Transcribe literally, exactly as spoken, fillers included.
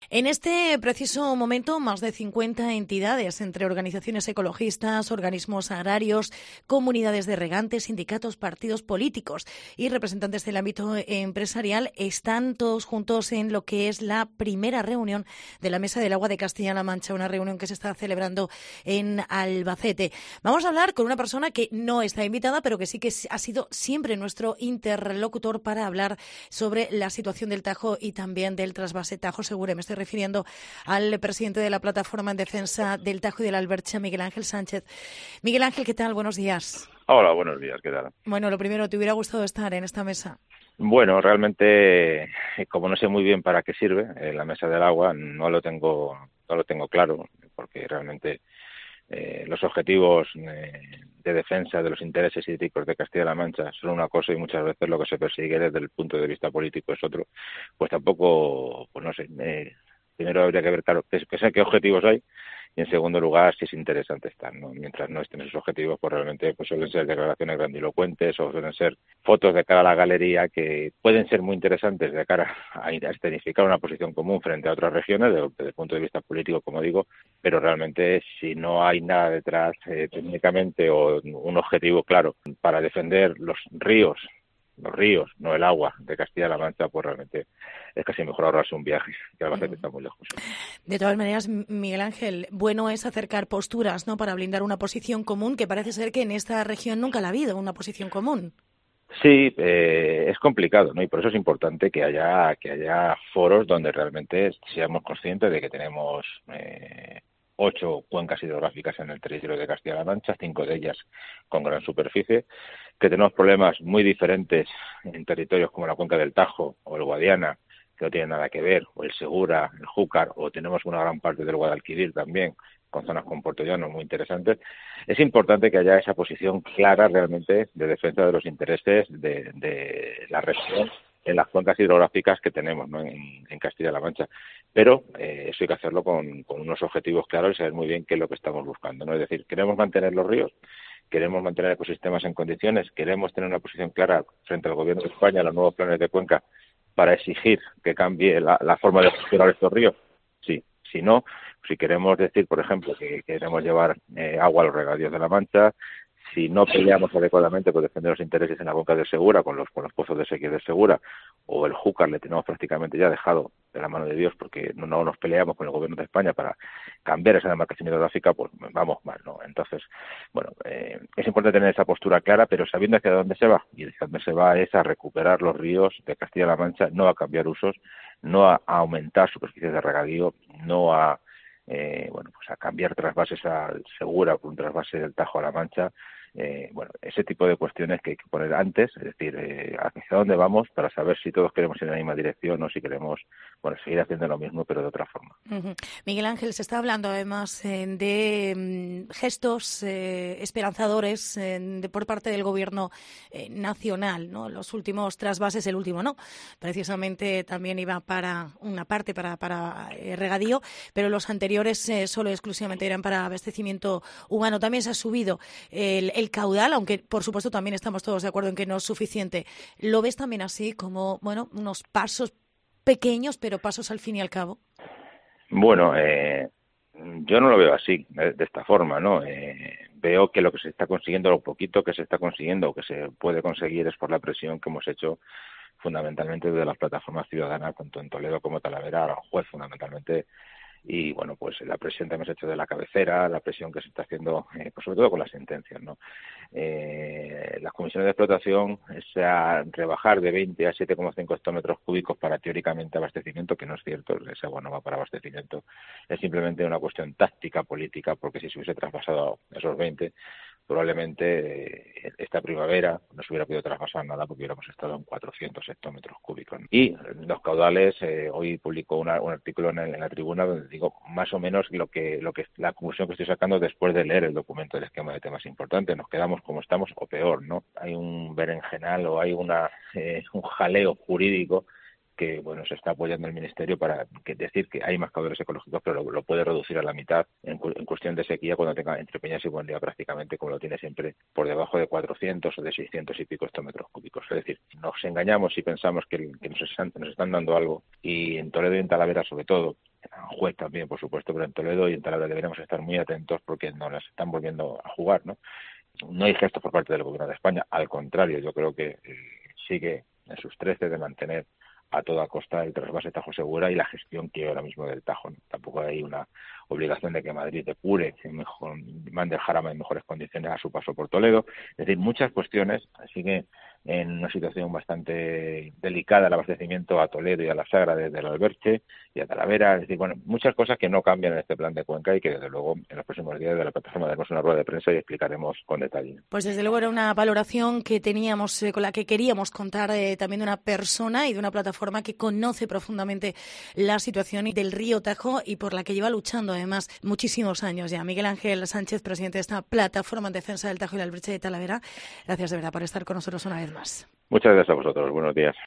En este preciso momento, más de cincuenta entidades, entre organizaciones ecologistas, organismos agrarios, comunidades de regantes, sindicatos, partidos políticos y representantes del ámbito empresarial, están todos juntos en lo que es la primera reunión de la Mesa del Agua de Castilla-La Mancha, una reunión que se está celebrando en Albacete. Vamos a hablar con una persona que no está invitada, pero que sí que ha sido siempre nuestro interlocutor para hablar sobre la situación del Tajo y también del trasvase Tajo Segura. Me estoy refiriendo al presidente de la Plataforma en Defensa del Tajo y de la Albercha, Miguel Ángel Sánchez. Miguel Ángel, ¿qué tal? Buenos días. Hola, buenos días, ¿qué tal? Bueno, lo primero, ¿te hubiera gustado estar en esta mesa? Bueno, realmente, como no sé muy bien para qué sirve eh, la Mesa del Agua, no lo tengo, no lo tengo claro, porque realmente eh, los objetivos eh, de defensa de los intereses hídricos de Castilla-La Mancha son una cosa y muchas veces lo que se persigue desde el punto de vista político es otro. Pues tampoco, pues no sé, eh, primero habría que ver, claro, qué, qué, qué objetivos hay. Y en segundo lugar, si es interesante estar, ¿no? Mientras no estén esos objetivos, pues realmente pues suelen ser declaraciones grandilocuentes o suelen ser fotos de cara a la galería que pueden ser muy interesantes de cara a escenificar una posición común frente a otras regiones desde el punto de vista político, como digo, pero realmente si no hay nada detrás eh, técnicamente o un objetivo claro para defender los ríos, los ríos, no el agua de Castilla-La Mancha, pues realmente es casi mejor ahorrarse un viaje, que Albacete está muy lejos. De todas maneras, Miguel Ángel, bueno es acercar posturas, ¿no?, para blindar una posición común, que parece ser que en esta región nunca la ha habido, una posición común. Sí, eh, es complicado, ¿no? Y por eso es importante que haya que haya foros donde realmente seamos conscientes de que tenemos eh, ocho cuencas hidrográficas en el territorio de Castilla-La Mancha, cinco de ellas con gran superficie, que tenemos problemas muy diferentes en territorios como la cuenca del Tajo o el Guadiana, que no tienen nada que ver, o el Segura, el Júcar, o tenemos una gran parte del Guadalquivir también, con zonas con Puerto Llano muy interesantes. Es importante que haya esa posición clara realmente de defensa de los intereses de, de la región en las cuencas hidrográficas que tenemos, ¿no?, en, en Castilla-La Mancha. Pero eh, eso hay que hacerlo con, con unos objetivos claros y saber muy bien qué es lo que estamos buscando, ¿no? Es decir, queremos mantener los ríos, queremos mantener ecosistemas en condiciones, queremos tener una posición clara frente al Gobierno de España, a los nuevos planes de cuenca, para exigir que cambie la, la forma de gestionar estos ríos. Sí, si no, si queremos decir, por ejemplo, que queremos llevar eh, agua a los regadíos de la Mancha, si no peleamos adecuadamente por defender los intereses en la cuenca del Segura, con los, con los pozos de sequía del Segura, o el Júcar le tenemos prácticamente ya dejado de la mano de Dios porque no, no nos peleamos con el Gobierno de España para cambiar esa demarcación hidrográfica, pues vamos mal, ¿no? Entonces, bueno, eh, es importante tener esa postura clara, pero sabiendo hacia dónde se va. Y hacia dónde se va es a recuperar los ríos de Castilla-La Mancha, no a cambiar usos, no a, a aumentar superficies de regadío, no a Eh, bueno, pues a cambiar trasvases al Segura por un trasvase del Tajo a La Mancha. Eh, bueno, ese tipo de cuestiones que hay que poner antes, es decir, eh, hacia dónde vamos para saber si todos queremos ir en la misma dirección o si queremos, bueno, seguir haciendo lo mismo pero de otra forma. Uh-huh. Miguel Ángel, se está hablando además eh, de mm, gestos eh, esperanzadores eh, de, por parte del Gobierno eh, nacional, ¿no? Los últimos trasvases, el último no, precisamente también iba para una parte para, para eh, regadío, pero los anteriores eh, solo exclusivamente eran para abastecimiento humano. También se ha subido el, el caudal, aunque por supuesto también estamos todos de acuerdo en que no es suficiente. ¿Lo ves también así, como, bueno, unos pasos pequeños, pero pasos al fin y al cabo? Bueno, eh, yo no lo veo así, de, de esta forma, ¿no? Eh, veo que lo que se está consiguiendo, lo poquito que se está consiguiendo, o que se puede conseguir, es por la presión que hemos hecho fundamentalmente desde las plataformas ciudadanas, tanto en Toledo como Talavera, Aranjuez, fundamentalmente. Y bueno, pues la presión también se ha hecho de la cabecera, la presión que se está haciendo, eh, pues sobre todo con las sentencias, ¿no? Eh, las comisiones de explotación, esa rebajar de veinte a siete coma cinco hectómetros cúbicos para teóricamente abastecimiento, que no es cierto, ese agua no va para abastecimiento, es simplemente una cuestión táctica política, porque si se hubiese traspasado esos veinte, probablemente eh, esta primavera no se hubiera podido traspasar nada porque hubiéramos estado en cuatrocientos hectómetros cúbicos. Y los caudales, eh, hoy publicó una, un artículo en, el, en la tribuna donde digo más o menos lo que, lo que la conclusión que estoy sacando después de leer el documento del esquema de temas importantes. Nos quedamos como estamos o peor, ¿no? Hay un berenjenal o hay una eh, un jaleo jurídico que bueno se está apoyando el Ministerio para que decir que hay más caudales ecológicos, pero lo, lo puede reducir a la mitad en, cu en cuestión de sequía cuando tenga entre Peñas y Buendía prácticamente como lo tiene siempre por debajo de cuatrocientos o de seiscientos y pico hectómetros cúbicos. Es decir, nos engañamos y pensamos que, que nos, están, nos están dando algo, y en Toledo y en Talavera sobre todo Aranjuez también, por supuesto, pero en Toledo y en Talavera deberemos estar muy atentos porque nos las están volviendo a jugar, ¿no? No hay gestos por parte del Gobierno de España, al contrario, yo creo que eh, sigue en sus trece de mantener a toda costa el trasvase Tajo Segura y la gestión que ahora mismo del Tajo, ¿no? Tampoco hay una obligación de que Madrid depure, que mejor, mande el Jarama en mejores condiciones a su paso por Toledo. Es decir, muchas cuestiones, así que en una situación bastante delicada el abastecimiento a Toledo y a la Sagra desde el Alberche y a Talavera, es decir, bueno, muchas cosas que no cambian en este plan de Cuenca y que desde luego en los próximos días de la plataforma daremos una rueda de prensa y explicaremos con detalle. Pues desde luego era una valoración que teníamos, eh, con la que queríamos contar eh, también de una persona y de una plataforma que conoce profundamente la situación del río Tajo y por la que lleva luchando además muchísimos años ya. Miguel Ángel Sánchez, presidente de esta plataforma en defensa del Tajo y el Alberche de Talavera, gracias de verdad por estar con nosotros una vez más. Muchas gracias a vosotros. Buenos días.